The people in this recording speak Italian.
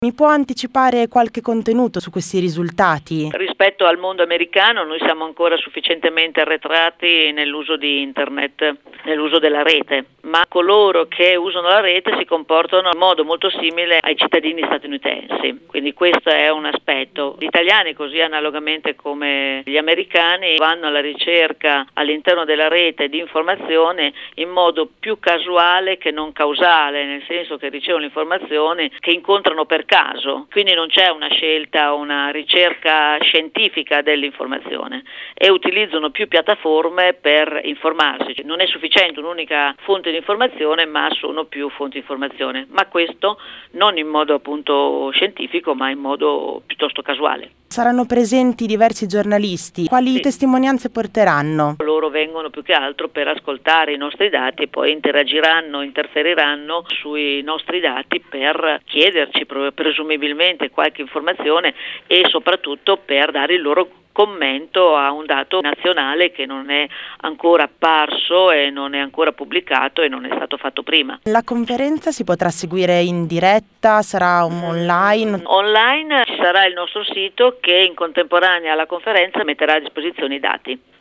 Mi può anticipare qualche contenuto su questi risultati? Rispetto al mondo americano noi siamo ancora sufficientemente arretrati nell'uso di internet, nell'uso della rete, ma coloro che usano la rete si comportano in modo molto simile ai cittadini statunitensi, quindi questo è un aspetto. Gli italiani, così analogamente come gli americani, vanno alla ricerca all'interno della rete di informazione in modo più casuale che non causale, nel senso che ricevono informazioni che incontrano per caso, quindi non c'è una scelta, una ricerca scientifica dell'informazione e utilizzano più piattaforme per informarsi. Non è sufficiente un'unica fonte di informazione, ma sono più fonti di informazione, ma questo non in modo appunto scientifico, ma in modo piuttosto casuale. Saranno presenti diversi giornalisti. Quali testimonianze porteranno? Loro vengono più che altro per ascoltare i nostri dati e poi interagiranno, interferiranno sui nostri dati per chiederci presumibilmente qualche informazione e soprattutto per dare il loro commento a un dato nazionale che non è ancora apparso e non è ancora pubblicato e non è stato fatto prima. La conferenza si potrà seguire in diretta? Sarà online? Online ci sarà il nostro sito che in contemporanea alla conferenza metterà a disposizione i dati.